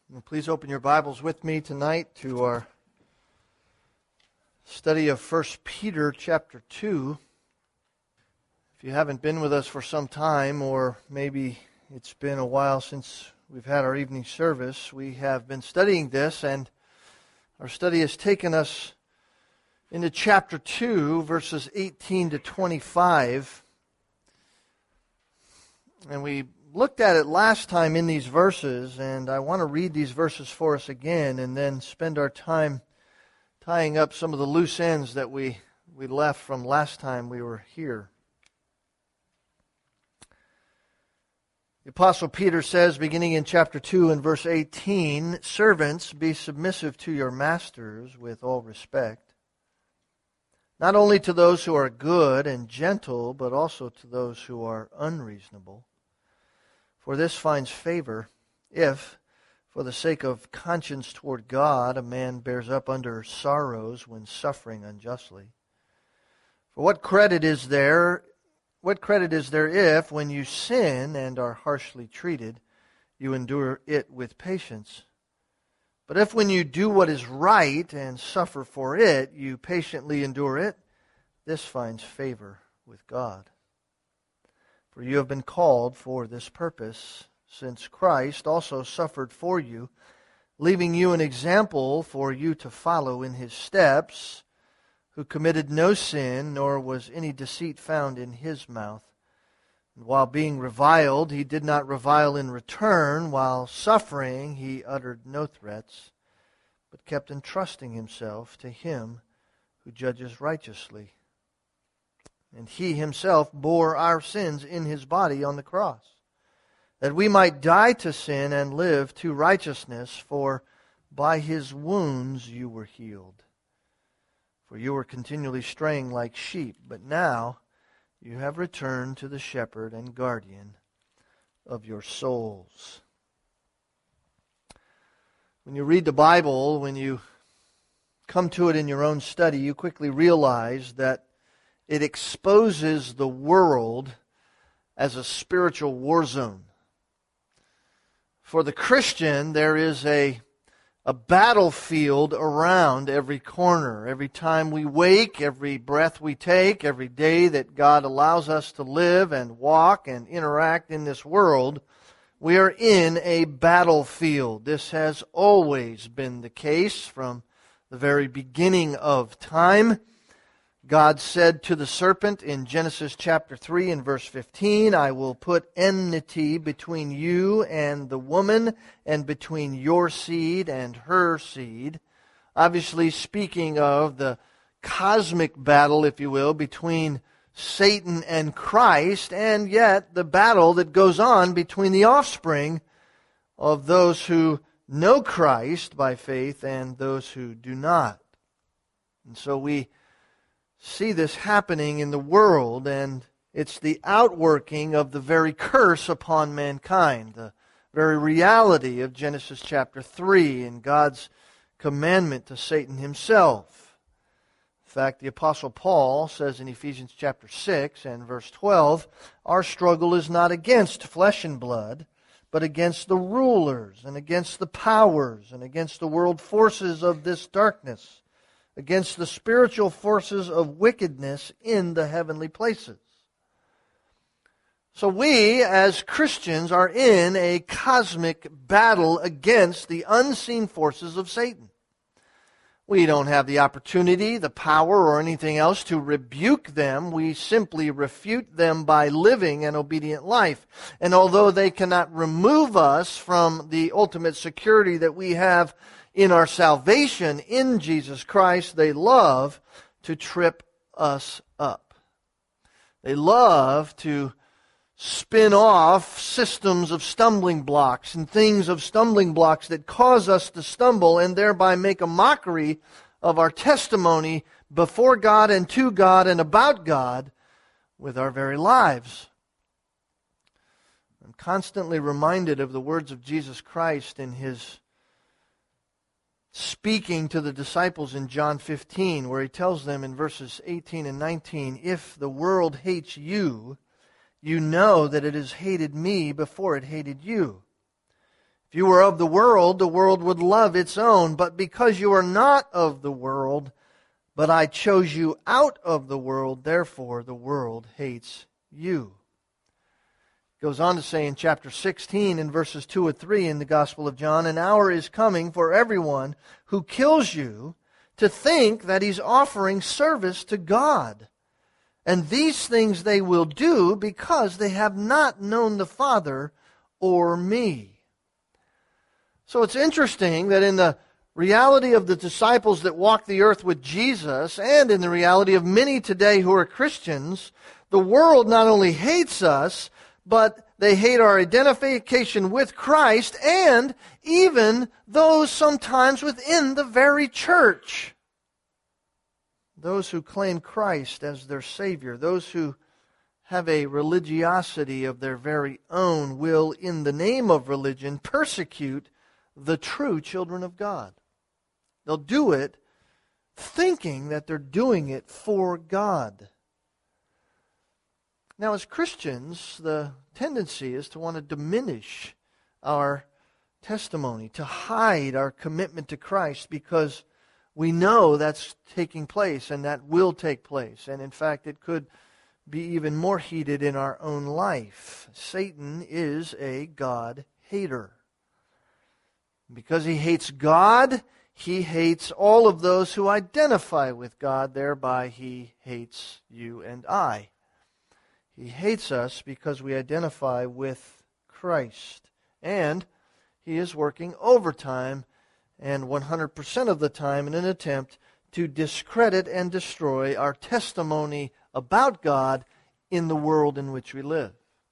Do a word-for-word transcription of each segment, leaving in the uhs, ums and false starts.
And please open your Bibles with me tonight to our study of First Peter chapter two. If you haven't been with us for some time, or maybe it's been a while since we've had our evening service, we have been studying this, and our study has taken us into chapter two, verses eighteen to twenty-five. And we looked at it last time in these verses, and I want to read these verses for us again and then spend our time tying up some of the loose ends that we, we left from last time we were here. The Apostle Peter says, beginning in chapter two and verse eighteen, "Servants, be submissive to your masters with all respect, not only to those who are good and gentle, but also to those who are unreasonable. For this finds favor, if, for the sake of conscience toward God, a man bears up under sorrows when suffering unjustly. For what credit is there, what credit is there if, when you sin and are harshly treated, you endure it with patience? But if when you do what is right and suffer for it, you patiently endure it, this finds favor with God. For you have been called for this purpose, since Christ also suffered for you, leaving you an example for you to follow in His steps, who committed no sin, nor was any deceit found in His mouth. And while being reviled, He did not revile in return. While suffering, He uttered no threats, but kept entrusting Himself to Him who judges righteously. And He Himself bore our sins in His body on the cross, that we might die to sin and live to righteousness, for by His wounds you were healed. For you were continually straying like sheep, but now you have returned to the shepherd and guardian of your souls." When you read the Bible, when you come to it in your own study, you quickly realize that it exposes the world as a spiritual war zone. For the Christian, there is a, a battlefield around every corner. Every time we wake, every breath we take, every day that God allows us to live and walk and interact in this world, we are in a battlefield. This has always been the case from the very beginning of time. God said to the serpent in Genesis chapter three and verse fifteen, "I will put enmity between you and the woman, and between your seed and her seed." Obviously speaking of the cosmic battle, if you will, between Satan and Christ, and yet the battle that goes on between the offspring of those who know Christ by faith and those who do not. And so we see this happening in the world, and it's the outworking of the very curse upon mankind, the very reality of Genesis chapter three and God's commandment to Satan himself. In fact, the Apostle Paul says in Ephesians chapter six and verse twelve, "Our struggle is not against flesh and blood, but against the rulers and against the powers and against the world forces of this darkness, against the spiritual forces of wickedness in the heavenly places." So we, as Christians, are in a cosmic battle against the unseen forces of Satan. We don't have the opportunity, the power, or anything else to rebuke them. We simply refute them by living an obedient life. And although they cannot remove us from the ultimate security that we have in our salvation in Jesus Christ, they love to trip us up. They love to spin off systems of stumbling blocks and things of stumbling blocks that cause us to stumble and thereby make a mockery of our testimony before God and to God and about God with our very lives. I'm constantly reminded of the words of Jesus Christ in His speaking to the disciples in John fifteen, where He tells them in verses eighteen and nineteen, "If the world hates you, you know that it has hated me before it hated you. If you were of the world, the world would love its own. But because you are not of the world, but I chose you out of the world, therefore the world hates you. It goes on to say in chapter sixteen, in verses two and three in the Gospel of John, an hour is coming for everyone who kills you to think that he's offering service to God. And these things they will do because they have not known the Father or me. So it's interesting that in the reality of the disciples that walked the earth with Jesus, and in the reality of many today who are Christians, the world not only hates us, but they hate our identification with Christ, and even those sometimes within the very church. Those who claim Christ as their Savior, those who have a religiosity of their very own, will, in the name of religion, persecute the true children of God. They'll do it thinking that they're doing it for God. Now, as Christians, the tendency is to want to diminish our testimony, to hide our commitment to Christ, because we know that's taking place and that will take place. And in fact, it could be even more heated in our own life. Satan is a God hater. Because he hates God, he hates all of those who identify with God. Thereby, he hates you and I. He hates us because we identify with Christ. And he is working overtime and one hundred percent of the time in an attempt to discredit and destroy our testimony about God in the world in which we live.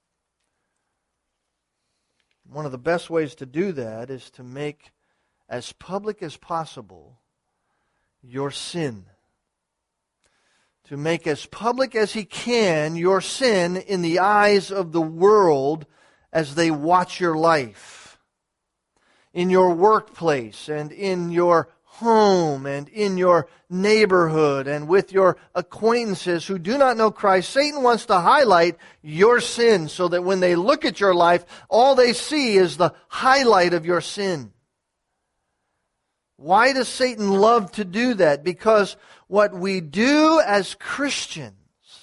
One of the best ways to do that is to make as public as possible your sin. To make as public as he can your sin in the eyes of the world as they watch your life. In your workplace and in your home and in your neighborhood and with your acquaintances who do not know Christ, Satan wants to highlight your sin so that when they look at your life, all they see is the highlight of your sin. Why does Satan love to do that? Because what we do as Christians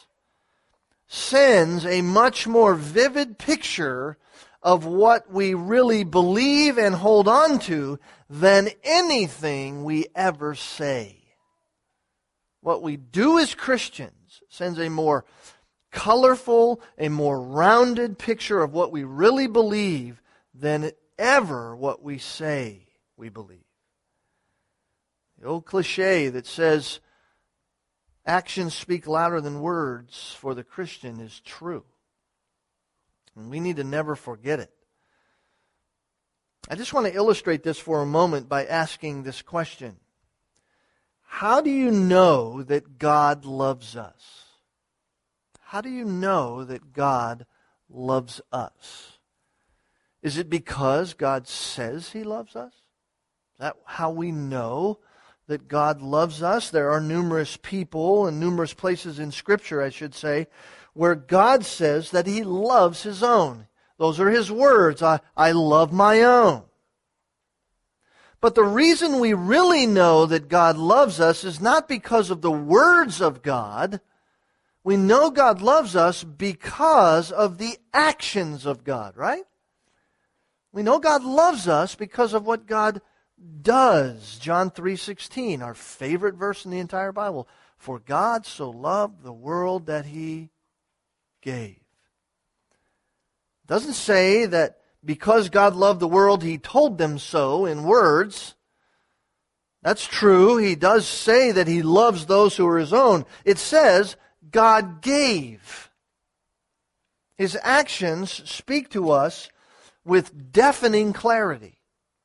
sends a much more vivid picture of what we really believe and hold on to than anything we ever say. What we do as Christians sends a more colorful, a more rounded picture of what we really believe than ever what we say we believe. The old cliche that says, actions speak louder than words for the Christian is true. And we need to never forget it. I just want to illustrate this for a moment by asking this question. How do you know that God loves us? How do you know that God loves us? Is it because God says He loves us? Is that how we know that God loves us? There are numerous people and numerous places in Scripture, I should say, where God says that He loves His own. Those are His words. I, I love my own. But the reason we really know that God loves us is not because of the words of God. We know God loves us because of the actions of God, right? We know God loves us because of what God does. John three sixteen, our favorite verse in the entire Bible. For God so loved the world that He gave. It doesn't say that because God loved the world, He told them so in words. That's true. He does say that He loves those who are His own. It says God gave. His actions speak to us with deafening clarity.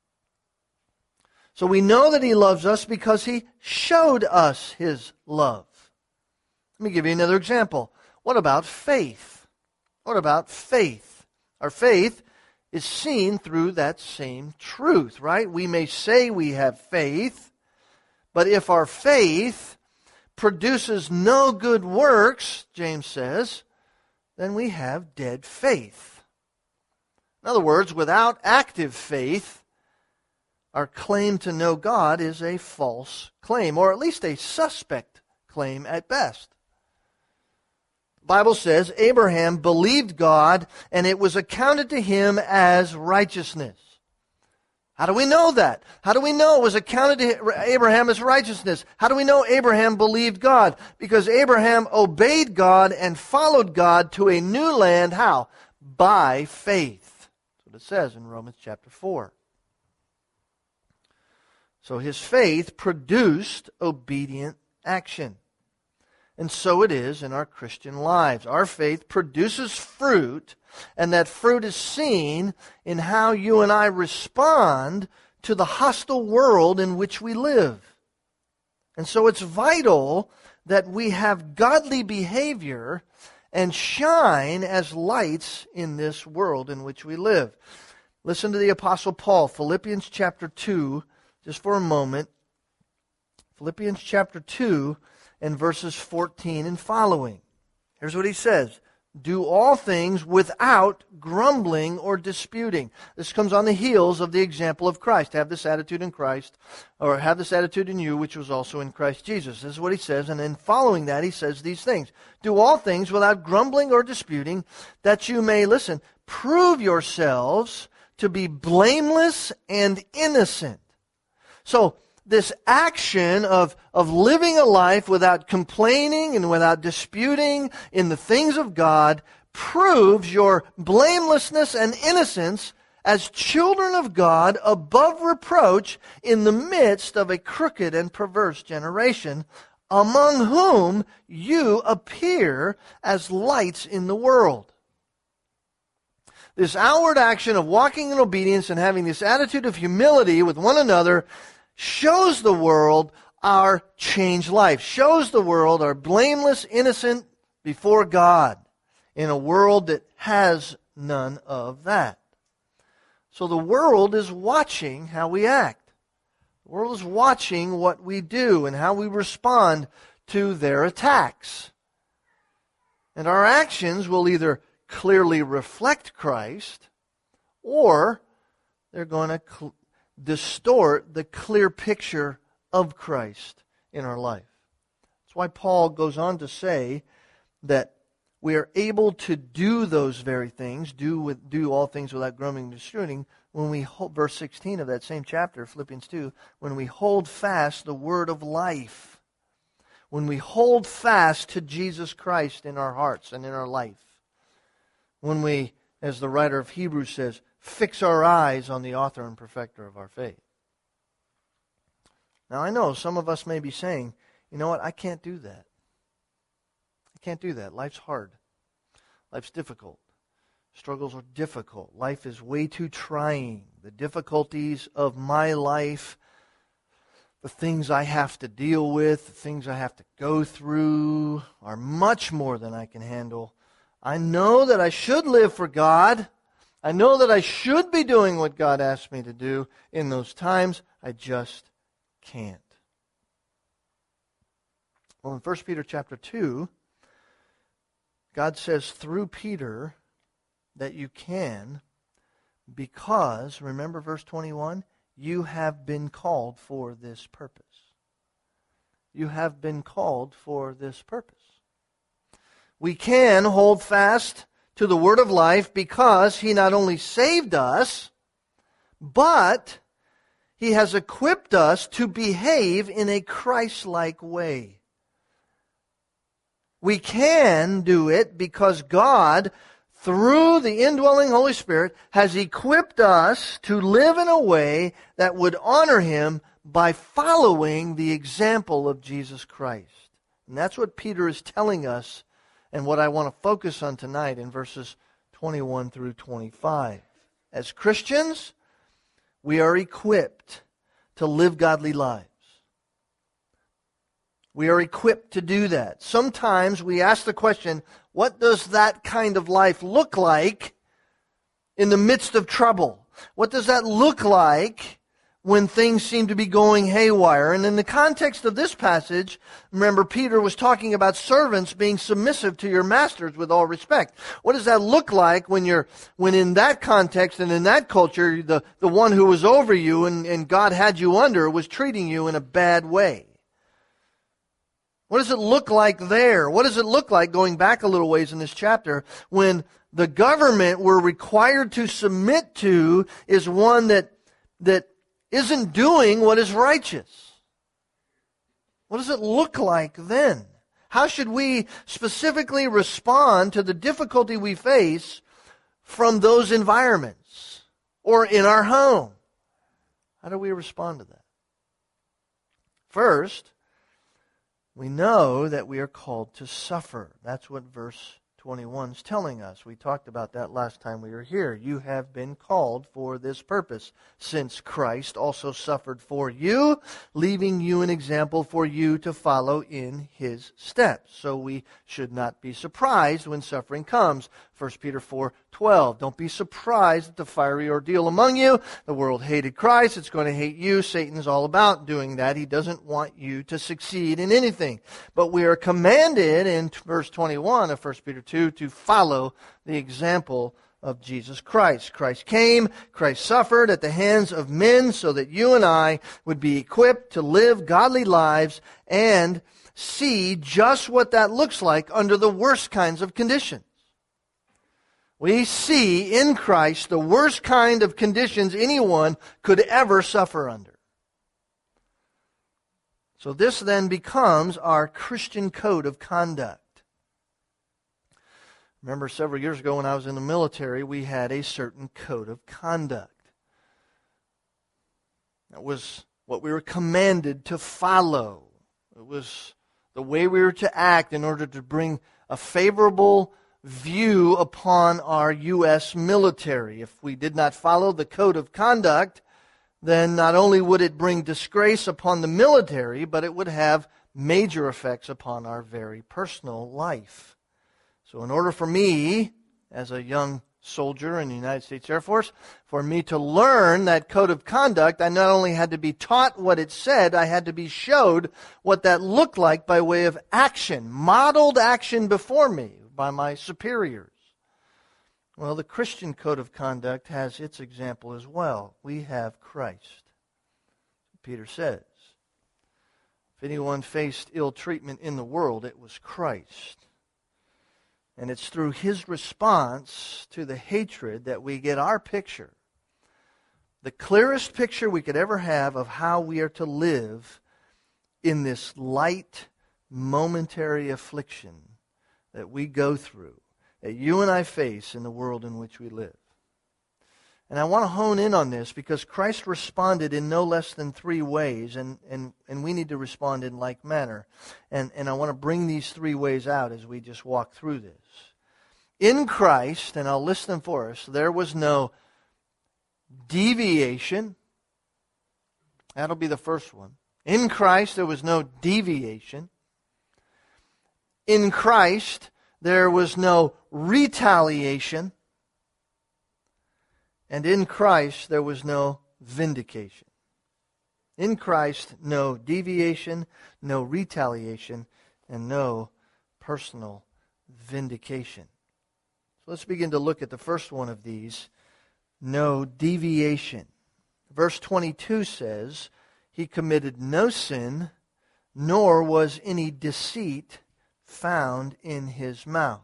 So we know that He loves us because He showed us His love. Let me give you another example. What about faith? What about faith? Our faith is seen through that same truth, right? We may say we have faith, but if our faith produces no good works, James says, then we have dead faith. In other words, without active faith, our claim to know God is a false claim, or at least a suspect claim at best. The Bible says Abraham believed God, and it was accounted to him as righteousness. How do we know that? How do we know it was accounted to Abraham as righteousness? How do we know Abraham believed God? Because Abraham obeyed God and followed God to a new land. How? By faith. That's what it says in Romans chapter four. So his faith produced obedient action. And so it is in our Christian lives. Our faith produces fruit, and that fruit is seen in how you and I respond to the hostile world in which we live. And so it's vital that we have godly behavior and shine as lights in this world in which we live. Listen to the Apostle Paul, Philippians chapter two, just for a moment. Philippians chapter two and verses fourteen and following. Here's what he says. Do all things without grumbling or disputing. This comes on the heels of the example of Christ. Have this attitude in Christ, or have this attitude in you, which was also in Christ Jesus. This is what he says. And then following that, he says these things. Do all things without grumbling or disputing, that you may, listen, prove yourselves to be blameless and innocent. So, this action of, of living a life without complaining and without disputing in the things of God proves your blamelessness and innocence as children of God above reproach in the midst of a crooked and perverse generation, among whom you appear as lights in the world. This outward action of walking in obedience and having this attitude of humility with one another shows the world our changed life, shows the world our blameless, innocent before God in a world that has none of that. So the world is watching how we act. The world is watching what we do and how we respond to their attacks. And our actions will either clearly reflect Christ, or they're going to cl- distort the clear picture of Christ in our life. That's why Paul goes on to say that we are able to do those very things, do with do all things without grumbling and disputing, when we hold, verse sixteen of that same chapter, Philippians two, when we hold fast the word of life, when we hold fast to Jesus Christ in our hearts and in our life, when we, as the writer of Hebrews says, fix our eyes on the author and perfecter of our faith. Now I know some of us may be saying, you know what, I can't do that. I can't do that. Life's hard. Life's difficult. Struggles are difficult. Life is way too trying. The difficulties of my life, the things I have to deal with, the things I have to go through are much more than I can handle. I know that I should live for God. I know that I should be doing what God asked me to do in those times. I just can't. Well, in First Peter chapter two, God says through Peter that you can because, remember verse twenty-one, you have been called for this purpose. You have been called for this purpose. We can hold fast to the word of life because He not only saved us, but He has equipped us to behave in a Christ-like way. We can do it because God, through the indwelling Holy Spirit, has equipped us to live in a way that would honor Him by following the example of Jesus Christ. And that's what Peter is telling us, and what I want to focus on tonight in verses twenty-one through twenty-five. As Christians, we are equipped to live godly lives. We are equipped to do that. Sometimes we ask the question, what does that kind of life look like in the midst of trouble? What does that look like when things seem to be going haywire. And in the context of this passage, remember, Peter was talking about servants being submissive to your masters with all respect. What does that look like when you're, when in that context and in that culture, the, the one who was over you and, and God had you under was treating you in a bad way? What does it look like there? What does it look like, going back a little ways in this chapter, when the government we're required to submit to is one that, that isn't doing what is righteous? What does it look like then? How should we specifically respond to the difficulty we face from those environments or in our home? How do we respond to that? First, we know that we are called to suffer. That's what verse twenty-one is telling us. We talked about that last time we were here. You have been called for this purpose, since Christ also suffered for you, leaving you an example for you to follow in His steps. So we should not be surprised when suffering comes. First Peter four twelve. Don't be surprised at the fiery ordeal among you. The world hated Christ. It's going to hate you. Satan's all about doing that. He doesn't want you to succeed in anything. But we are commanded in verse twenty-one of First Peter two to follow the example of Jesus Christ. Christ came, Christ suffered at the hands of men so that you and I would be equipped to live godly lives and see just what that looks like under the worst kinds of conditions. We see in Christ the worst kind of conditions anyone could ever suffer under. So this then becomes our Christian code of conduct. Remember, several years ago when I was in the military, we had a certain code of conduct. That was what we were commanded to follow. It was the way we were to act in order to bring a favorable view upon our U S military. If we did not follow the code of conduct, then not only would it bring disgrace upon the military, but it would have major effects upon our very personal life. So in order for me, as a young soldier in the United States Air Force, for me to learn that code of conduct, I not only had to be taught what it said, I had to be showed what that looked like by way of action, modeled action before me by my superiors. Well, the Christian code of conduct has its example as well. We have Christ. Peter says, if anyone faced ill treatment in the world, it was Christ. And it's through His response to the hatred that we get our picture, the clearest picture we could ever have of how we are to live in this light, momentary affliction that we go through, that you and I face in the world in which we live. And I want to hone in on this because Christ responded in no less than three ways, and, and, and we need to respond in like manner. And, and I want to bring these three ways out as we just walk through this. In Christ, and I'll list them for us, there was no deviation. That'll be the first one. In Christ, there was no deviation. In Christ, there was no retaliation. And in Christ, there was no vindication. In Christ, no deviation, no retaliation, and no personal vindication. So let's begin to look at the first one of these, no deviation. Verse twenty-two says, He committed no sin, nor was any deceit found in His mouth.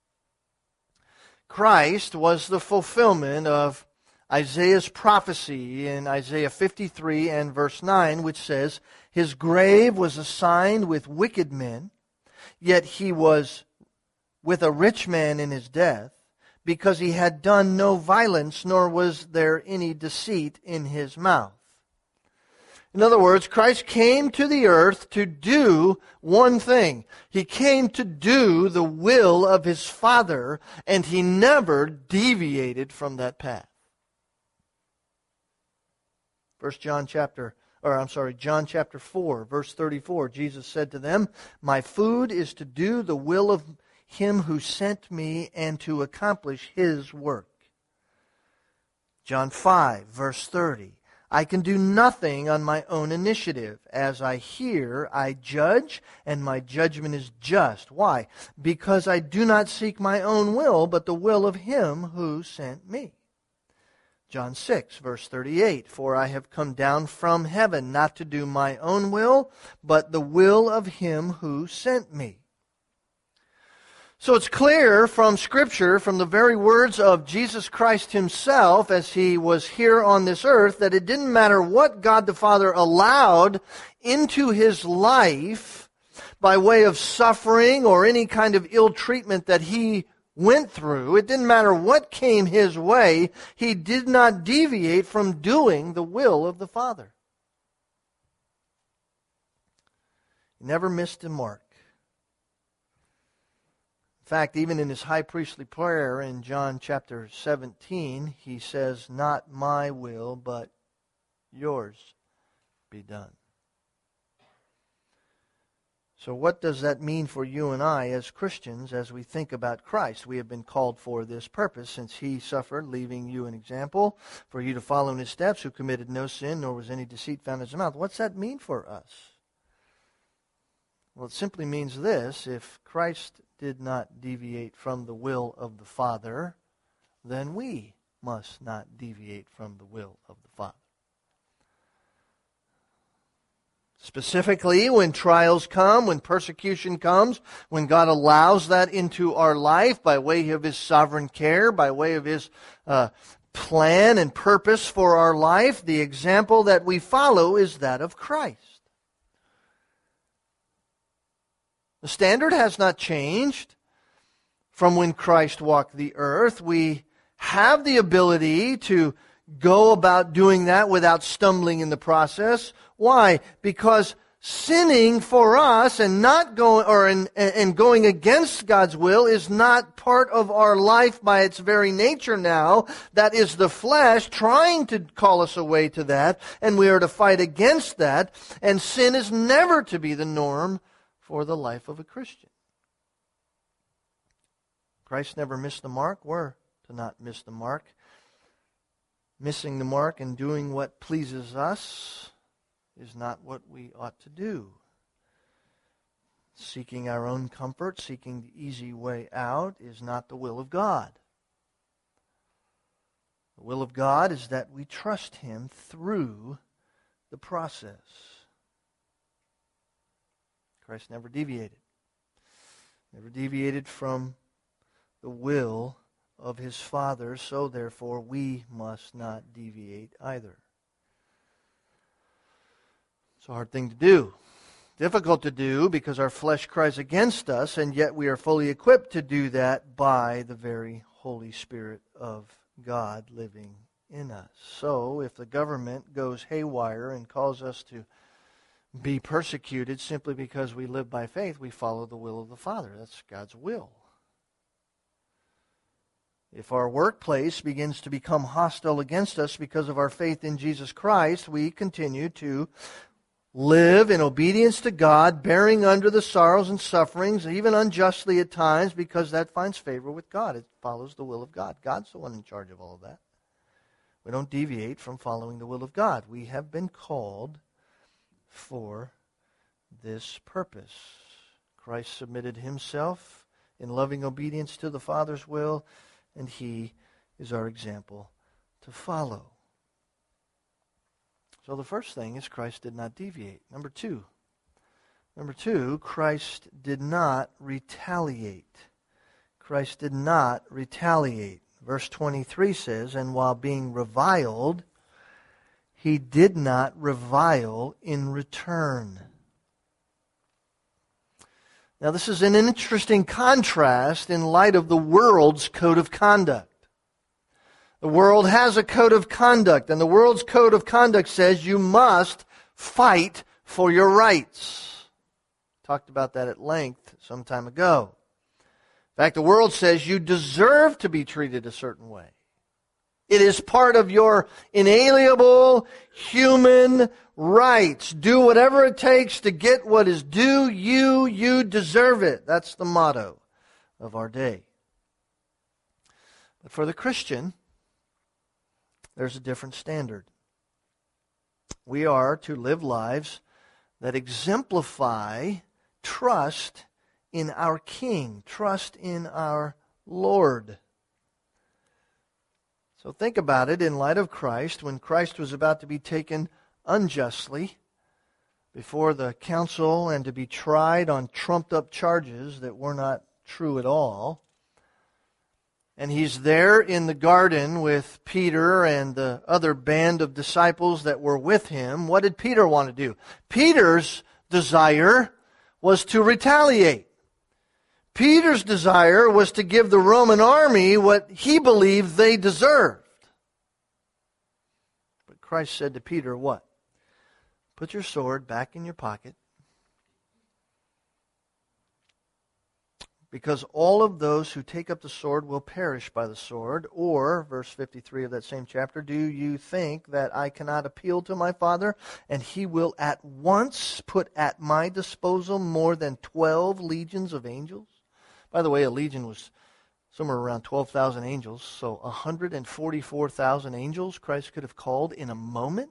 Christ was the fulfillment of Isaiah's prophecy in Isaiah fifty-three and verse nine, which says, His grave was assigned with wicked men, yet He was with a rich man in His death, because He had done no violence, nor was there any deceit in His mouth. In other words, Christ came to the earth to do one thing. He came to do the will of His Father, and He never deviated from that path. First John chapter, or I'm sorry, John chapter four, verse thirty-four, Jesus said to them, My food is to do the will of Him who sent me and to accomplish His work. John five, verse thirty, I can do nothing on my own initiative. As I hear, I judge, and my judgment is just. Why? Because I do not seek my own will, but the will of Him who sent me. John six, verse thirty-eight, For I have come down from heaven, not to do my own will, but the will of Him who sent me. So it's clear from Scripture, from the very words of Jesus Christ Himself as He was here on this earth, that it didn't matter what God the Father allowed into His life by way of suffering or any kind of ill treatment that He went through. It didn't matter what came His way. He did not deviate from doing the will of the Father. He never missed a mark. In fact, even in His high priestly prayer in John chapter seventeen, He says, Not my will, but yours be done. So what does that mean for you and I as Christians as we think about Christ? We have been called for this purpose, since He suffered, leaving you an example for you to follow in His steps, who committed no sin, nor was any deceit found in His mouth. What's that mean for us? Well, it simply means this: if Christ did not deviate from the will of the Father, then we must not deviate from the will of the Father. Specifically, when trials come, when persecution comes, when God allows that into our life by way of His sovereign care, by way of His uh, plan and purpose for our life, the example that we follow is that of Christ. The standard has not changed from when Christ walked the earth. We have the ability to go about doing that without stumbling in the process. Why? Because sinning for us and not going or in, and going against God's will is not part of our life by its very nature now. That is the flesh trying to call us away to that, and we are to fight against that. And sin is never to be the norm for the life of a Christian. Christ never missed the mark. We're to not miss the mark. Missing the mark and doing what pleases us is not what we ought to do. Seeking our own comfort, seeking the easy way out is not the will of God. The will of God is that we trust Him through the process. Christ never deviated. Never deviated from the will of His Father, so therefore we must not deviate either. It's a hard thing to do. Difficult to do because our flesh cries against us, and yet we are fully equipped to do that by the very Holy Spirit of God living in us. So if the government goes haywire and calls us to be persecuted simply because we live by faith, we follow the will of the Father. That's God's will. If our workplace begins to become hostile against us because of our faith in Jesus Christ, we continue to live in obedience to God, bearing under the sorrows and sufferings, even unjustly at times, because that finds favor with God. It follows the will of God. God's the one in charge of all of that. We don't deviate from following the will of God. We have been called for this purpose. Christ submitted Himself in loving obedience to the Father's will, and He is our example to follow. So the first thing is Christ did not deviate. Number two. Number two, Christ did not retaliate. Christ did not retaliate. Verse twenty-three says, And while being reviled, He did not revile in return. Now this is an interesting contrast in light of the world's code of conduct. The world has a code of conduct, and the world's code of conduct says you must fight for your rights. Talked about that at length some time ago. In fact, the world says you deserve to be treated a certain way. It is part of your inalienable human rights. Do whatever it takes to get what is due you. You deserve it. That's the motto of our day. But for the Christian, there's a different standard. We are to live lives that exemplify trust in our King, trust in our Lord. So think about it in light of Christ. When Christ was about to be taken unjustly before the council and to be tried on trumped-up charges that were not true at all, and he's there in the garden with Peter and the other band of disciples that were with him, what did Peter want to do? Peter's desire was to retaliate. Peter's desire was to give the Roman army what he believed they deserved. But Christ said to Peter, what? Put your sword back in your pocket, because all of those who take up the sword will perish by the sword. Or, verse fifty-three of that same chapter, do you think that I cannot appeal to my Father, and he will at once put at my disposal more than twelve legions of angels? By the way, a legion was somewhere around twelve thousand angels, so one hundred forty-four thousand angels Christ could have called in a moment.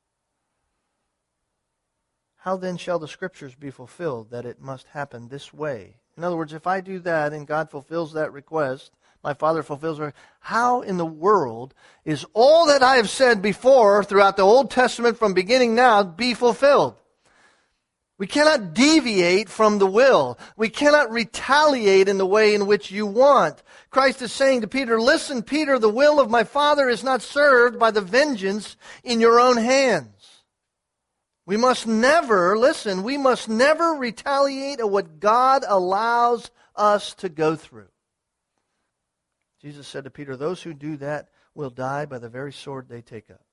How then shall the Scriptures be fulfilled that it must happen this way? In other words, if I do that and God fulfills that request, my Father fulfills it, how in the world is all that I have said before throughout the Old Testament from beginning now be fulfilled? We cannot deviate from the will. We cannot retaliate in the way in which you want. Christ is saying to Peter, listen, Peter, the will of my Father is not served by the vengeance in your own hands. We must never, listen, we must never retaliate at what God allows us to go through. Jesus said to Peter, those who do that will die by the very sword they take up.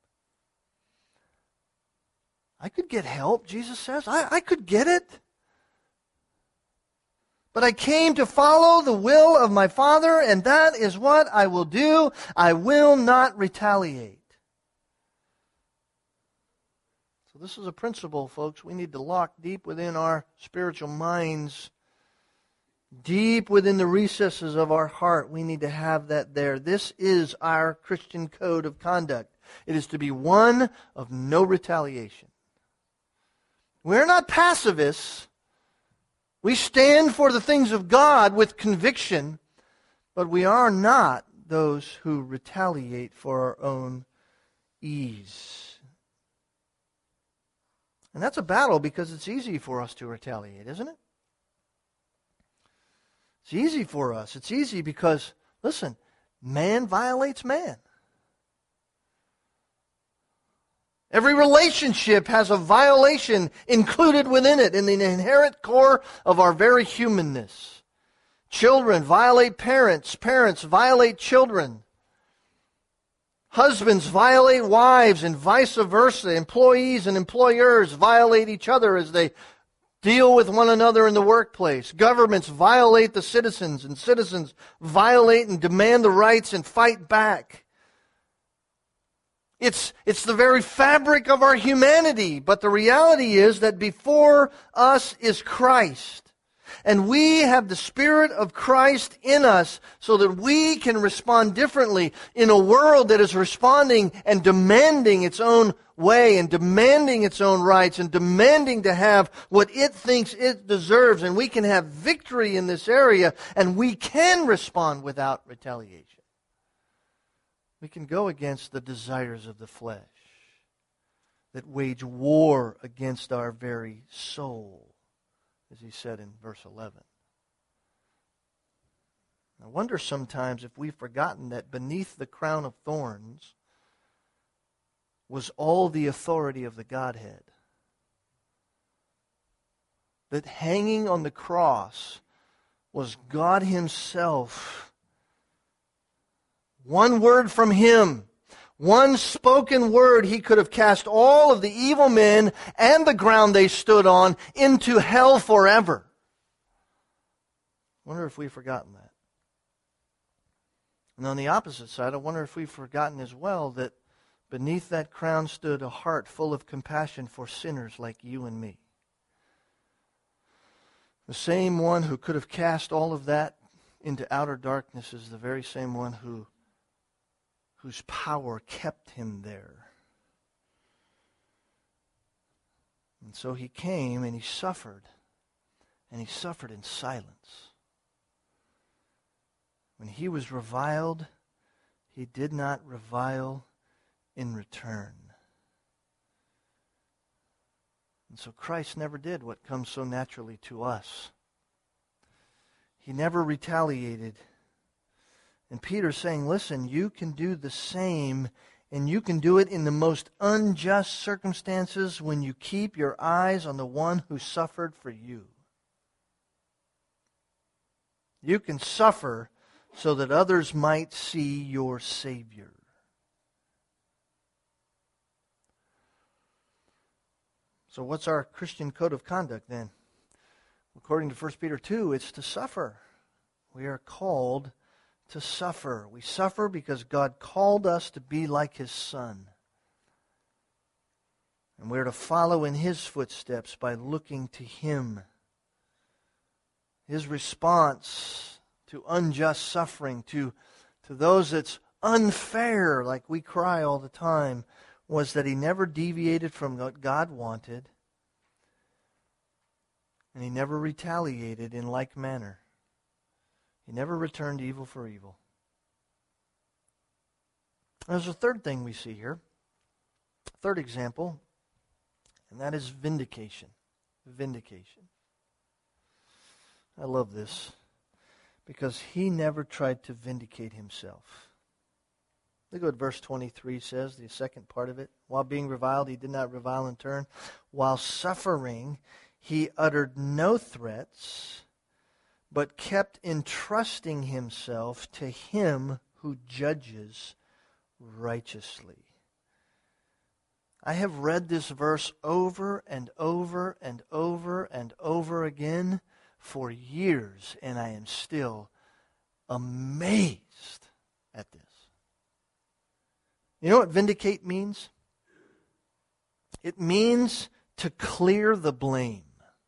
I could get help, Jesus says. I, I could get it. But I came to follow the will of my Father, and that is what I will do. I will not retaliate. So this is a principle, folks, we need to lock deep within our spiritual minds, deep within the recesses of our heart. We need to have that there. This is our Christian code of conduct. It is to be one of no retaliation. We're not pacifists. We stand for the things of God with conviction, but we are not those who retaliate for our own ease. And that's a battle because it's easy for us to retaliate, isn't it? It's easy for us. It's easy because, listen, man violates man. Every relationship has a violation included within it in the inherent core of our very humanness. Children violate parents. Parents violate children. Husbands violate wives and vice versa. Employees and employers violate each other as they deal with one another in the workplace. Governments violate the citizens, and citizens violate and demand the rights and fight back. It's, it's the very fabric of our humanity. But the reality is that before us is Christ. And we have the Spirit of Christ in us so that we can respond differently in a world that is responding and demanding its own way and demanding its own rights and demanding to have what it thinks it deserves. And we can have victory in this area, and we can respond without retaliation. We can go against the desires of the flesh that wage war against our very soul, as he said in verse eleven. I wonder sometimes if we've forgotten that beneath the crown of thorns was all the authority of the Godhead. That hanging on the cross was God Himself. One word from Him, one spoken word, He could have cast all of the evil men and the ground they stood on into hell forever. I wonder if we've forgotten that. And on the opposite side, I wonder if we've forgotten as well that beneath that crown stood a heart full of compassion for sinners like you and me. The same one who could have cast all of that into outer darkness is the very same one who whose power kept Him there. And so he came and he suffered. And he suffered in silence. When he was reviled, he did not revile in return. And so Christ never did what comes so naturally to us. He never retaliated. And Peter's saying, listen, you can do the same, and you can do it in the most unjust circumstances when you keep your eyes on the one who suffered for you. You can suffer so that others might see your Savior. So what's our Christian code of conduct then? According to First Peter two, it's to suffer. We are called to suffer. We suffer because God called us to be like His Son. And we're to follow in His footsteps by looking to Him. His response to unjust suffering, to, to those that's unfair, like we cry all the time, was that He never deviated from what God wanted, and He never retaliated in like manner. He never returned evil for evil. There's a third thing we see here, third example, and that is vindication. Vindication. I love this because He never tried to vindicate Himself. Look what verse twenty-three says, the second part of it. While being reviled, He did not revile in turn. While suffering, He uttered no threats, but kept entrusting Himself to Him who judges righteously. I have read this verse over and over and over and over again for years, and I am still amazed at this. You know what vindicate means? It means to clear the blame.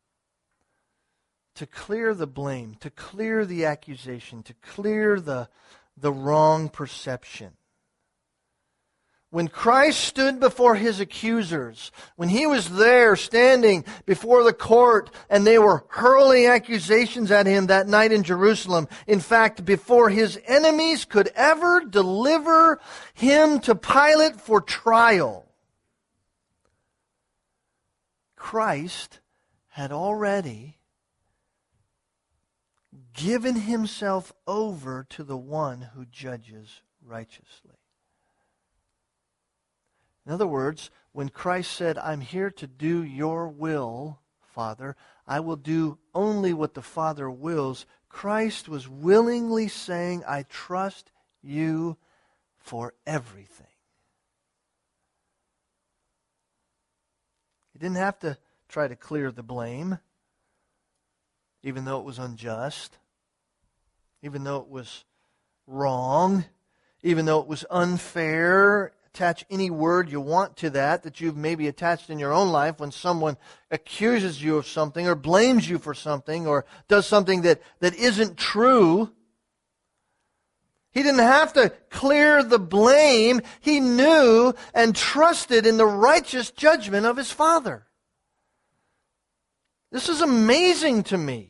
To clear the blame, to clear the accusation, to clear the, the wrong perception. When Christ stood before His accusers, when He was there standing before the court and they were hurling accusations at Him that night in Jerusalem, in fact, before His enemies could ever deliver Him to Pilate for trial, Christ had already given Himself over to the one who judges righteously. In other words, when Christ said, I'm here to do your will, Father, I will do only what the Father wills, Christ was willingly saying, I trust you for everything. He didn't have to try to clear the blame, even though it was unjust, even though it was wrong, even though it was unfair. Attach any word you want to that, that you've maybe attached in your own life when someone accuses you of something or blames you for something or does something that, that isn't true. He didn't have to clear the blame. He knew and trusted in the righteous judgment of His Father. This is amazing to me.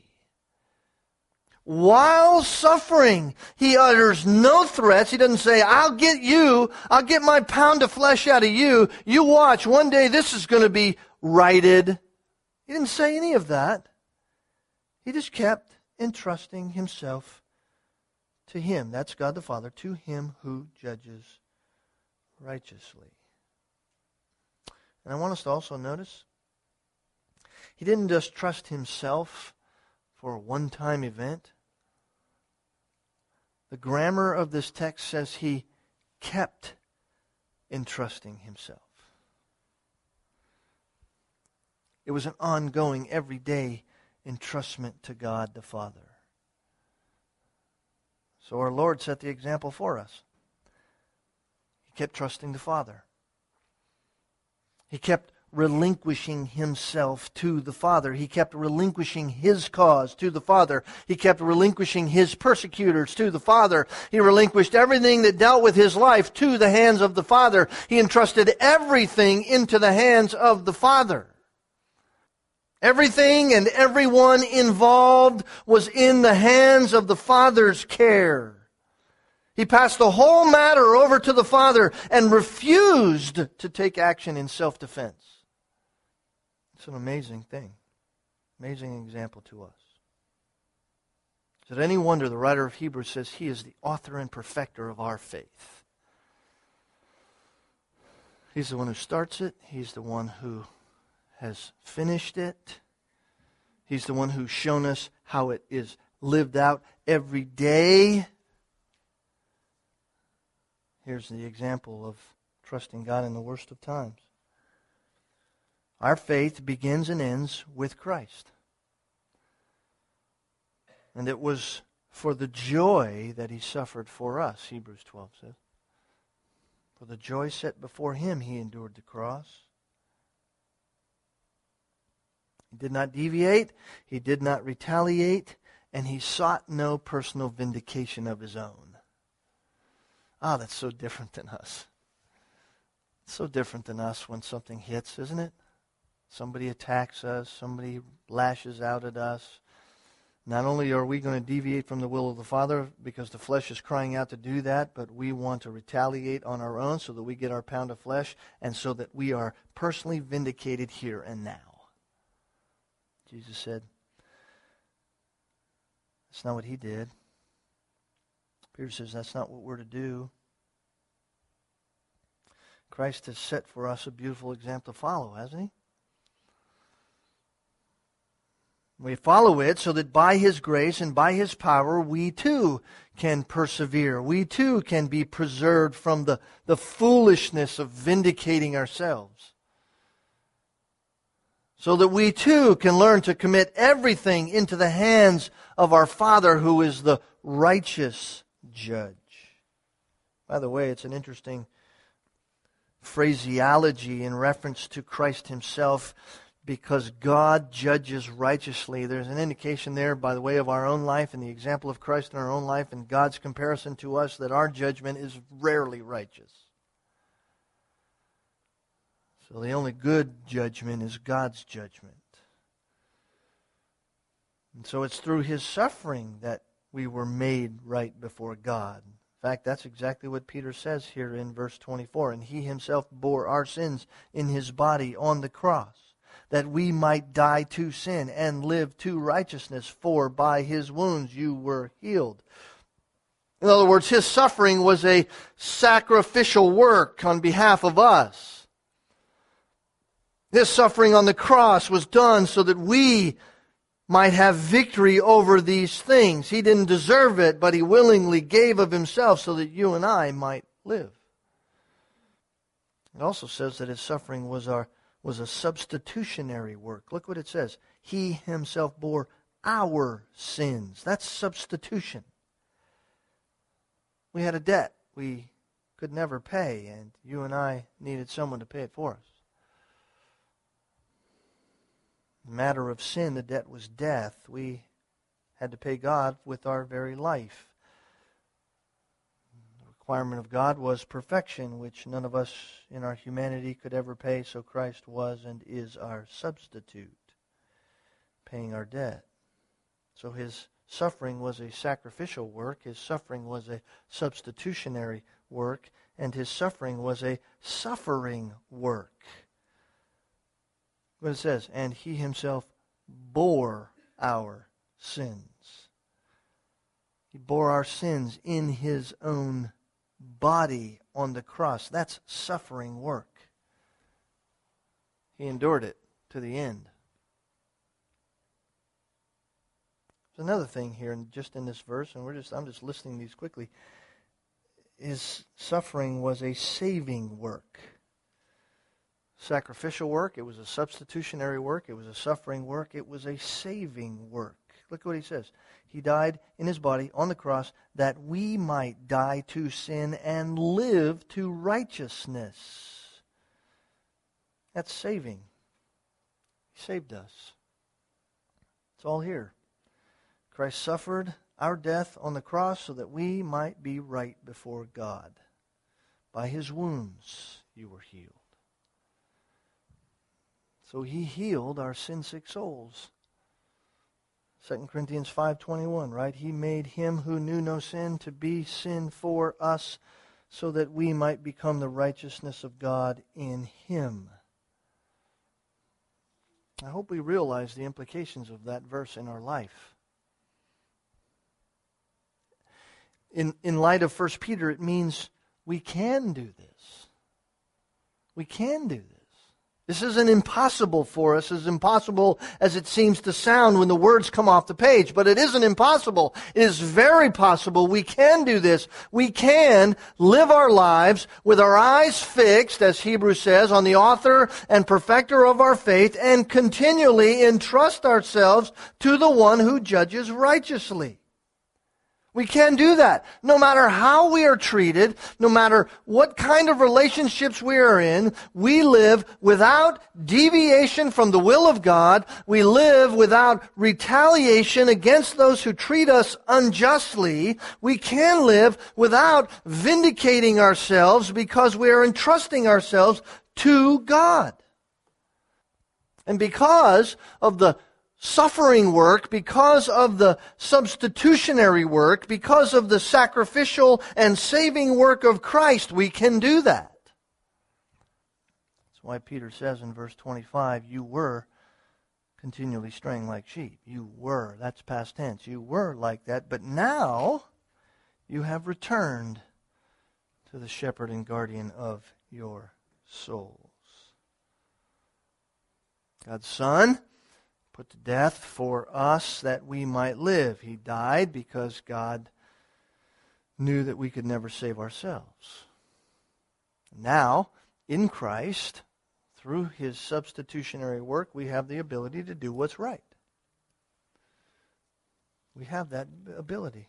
While suffering, He utters no threats. He doesn't say, I'll get you, I'll get my pound of flesh out of you. You watch, one day this is going to be righted. He didn't say any of that. He just kept entrusting Himself to Him. That's God the Father, to Him who judges righteously. And I want us to also notice, He didn't just trust Himself for a one-time event. The grammar of this text says He kept entrusting Himself. It was an ongoing, everyday entrustment to God the Father. So our Lord set the example for us. He kept trusting the Father. He kept relinquishing Himself to the Father. He kept relinquishing His cause to the Father. He kept relinquishing His persecutors to the Father. He relinquished everything that dealt with His life to the hands of the Father. He entrusted everything into the hands of the Father. Everything and everyone involved was in the hands of the Father's care. He passed the whole matter over to the Father and refused to take action in self-defense. It's an amazing thing. Amazing example to us. Is it any wonder the writer of Hebrews says he is the author and perfecter of our faith? He's the one who starts it. He's the one who has finished it. He's the one who's shown us how it is lived out every day. Here's the example of trusting God in the worst of times. Our faith begins and ends with Christ. And it was for the joy that He suffered for us, Hebrews twelve says. For the joy set before Him, He endured the cross. He did not deviate, He did not retaliate, and He sought no personal vindication of His own. Ah, that's so different than us. It's so different than us when something hits, isn't it? Somebody attacks us, somebody lashes out at us. Not only are we going to deviate from the will of the Father because the flesh is crying out to do that, but we want to retaliate on our own so that we get our pound of flesh and so that we are personally vindicated here and now. Jesus said, that's not what He did. Peter says that's not what we're to do. Christ has set for us a beautiful example to follow, hasn't He? We follow it so that by His grace and by His power, we too can persevere. We too can be preserved from the, the foolishness of vindicating ourselves. So that we too can learn to commit everything into the hands of our Father who is the righteous judge. By the way, it's an interesting phraseology in reference to Christ Himself. Because God judges righteously. There's an indication there by the way of our own life and the example of Christ in our own life and God's comparison to us that our judgment is rarely righteous. So the only good judgment is God's judgment. And so it's through His suffering that we were made right before God. In fact, that's exactly what Peter says here in verse twenty-four. And He Himself bore our sins in His body on the cross, that we might die to sin and live to righteousness, for by His wounds you were healed. In other words, His suffering was a sacrificial work on behalf of us. His suffering on the cross was done so that we might have victory over these things. He didn't deserve it, but He willingly gave of Himself so that you and I might live. It also says that His suffering was our was a substitutionary work. Look what it says. He Himself bore our sins. That's substitution. We had a debt we could never pay, and you and I needed someone to pay it for us. In the matter of sin, the debt was death. We had to pay God with our very life. The requirement of God was perfection, which none of us in our humanity could ever pay, so Christ was and is our substitute, paying our debt. So His suffering was a sacrificial work, His suffering was a substitutionary work, and His suffering was a suffering work. What it says, and He Himself bore our sins. He bore our sins in His own body on the cross. That's suffering work. He endured it to the end. There's another thing here, just in this verse, and we're just I'm just listing these quickly. His suffering was a saving work. Sacrificial work, it was a substitutionary work, it was a suffering work, it was a saving work. Look what He says. He died in His body on the cross that we might die to sin and live to righteousness. That's saving. He saved us. It's all here. Christ suffered our death on the cross so that we might be right before God. By His wounds you were healed. So he healed our sin-sick souls. Second Corinthians five twenty-one, right? He made him who knew no sin to be sin for us, so that we might become the righteousness of God in him. I hope we realize the implications of that verse in our life. In, in light of First Peter, it means we can do this. We can do this. This isn't impossible for us, as impossible as it seems to sound when the words come off the page. But it isn't impossible. It is very possible. We can do this. We can live our lives with our eyes fixed, as Hebrews says, on the author and perfecter of our faith, and continually entrust ourselves to the one who judges righteously. We can do that. No matter how we are treated, no matter what kind of relationships we are in, we live without deviation from the will of God. We live without retaliation against those who treat us unjustly. We can live without vindicating ourselves because we are entrusting ourselves to God. And because of the suffering work, because of the substitutionary work, because of the sacrificial and saving work of Christ, we can do that. That's why Peter says in verse twenty-five, you were continually straying like sheep. You were. That's past tense. You were like that, but now you have returned to the shepherd and guardian of your souls. God's Son put to death for us that we might live. He died because God knew that we could never save ourselves. Now, in Christ, through his substitutionary work, we have the ability to do what's right. We have that ability.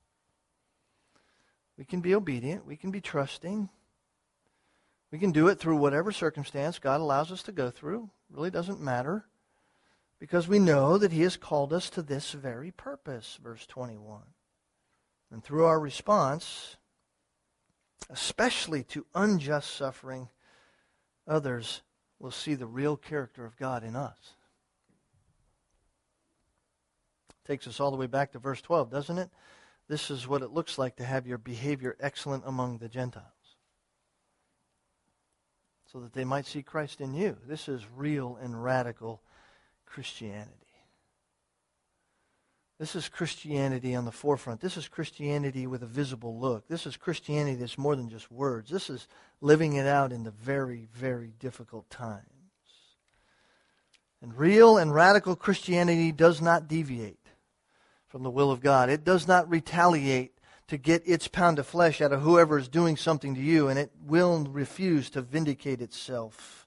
We can be obedient. We can be trusting. We can do it through whatever circumstance God allows us to go through. It really doesn't matter. Because we know that he has called us to this very purpose, verse twenty-one. And through our response, especially to unjust suffering, others will see the real character of God in us. Takes us all the way back to verse twelve, doesn't it? This is what it looks like to have your behavior excellent among the Gentiles, so that they might see Christ in you. This is real and radical Christianity. This is Christianity on the forefront. This is Christianity with a visible look. This is Christianity that's more than just words. This is living it out in the very, very difficult times. And real and radical Christianity does not deviate from the will of God. It does not retaliate to get its pound of flesh out of whoever is doing something to you, and it will refuse to vindicate itself.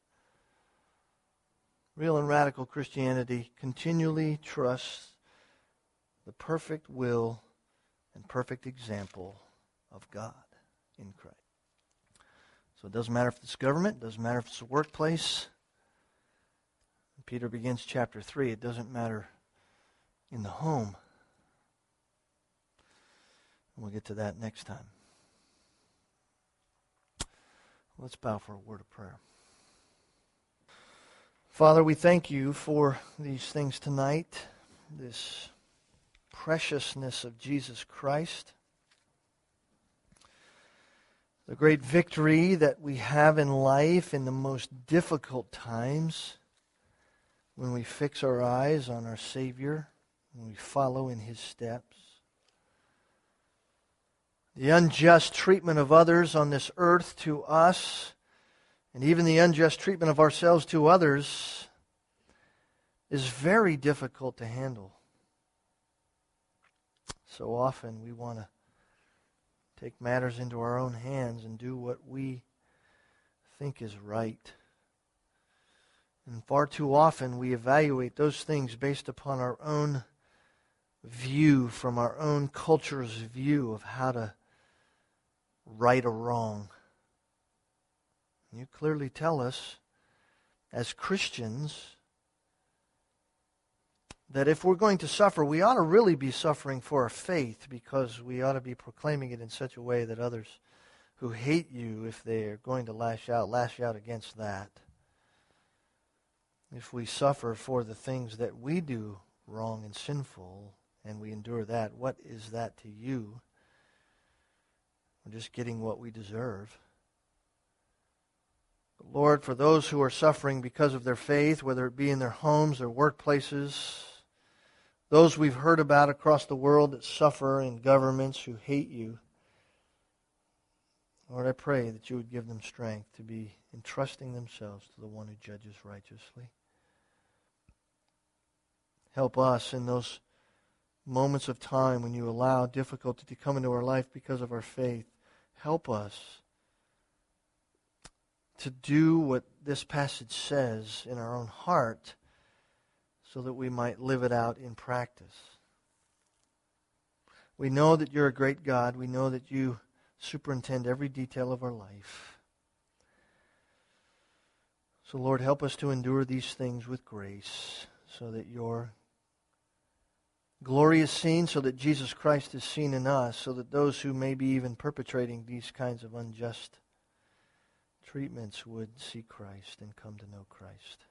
Real and radical Christianity continually trusts the perfect will and perfect example of God in Christ. So it doesn't matter if it's government, it doesn't matter if it's a workplace. Peter begins chapter three. It doesn't matter in the home. And we'll get to that next time. Let's bow for a word of prayer. Father, we thank you for these things tonight, this preciousness of Jesus Christ, the great victory that we have in life in the most difficult times when we fix our eyes on our Savior, when we follow in his steps. The unjust treatment of others on this earth to us, and even the unjust treatment of ourselves to others, is very difficult to handle. So often we want to take matters into our own hands and do what we think is right. And far too often we evaluate those things based upon our own view, from our own culture's view of how to right a wrong. You clearly tell us, as Christians, that if we're going to suffer, we ought to really be suffering for our faith, because we ought to be proclaiming it in such a way that others who hate you, if they are going to lash out, lash out against that. If we suffer for the things that we do wrong and sinful, and we endure that, what is that to you? We're just getting what we deserve. But Lord, for those who are suffering because of their faith, whether it be in their homes, their workplaces, those we've heard about across the world that suffer in governments who hate you, Lord, I pray that you would give them strength to be entrusting themselves to the one who judges righteously. Help us in those moments of time when you allow difficulty to come into our life because of our faith. Help us to do what this passage says in our own heart so that we might live it out in practice. We know that you're a great God. We know that you superintend every detail of our life. So, Lord, help us to endure these things with grace so that your glory is seen, so that Jesus Christ is seen in us, so that those who may be even perpetrating these kinds of unjust treatments would see Christ and come to know Christ.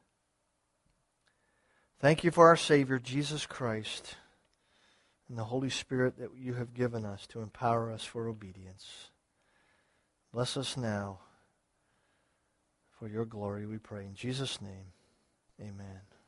Thank you for our Savior, Jesus Christ, and the Holy Spirit that you have given us to empower us for obedience. Bless us now for your glory, we pray. In Jesus' name, amen.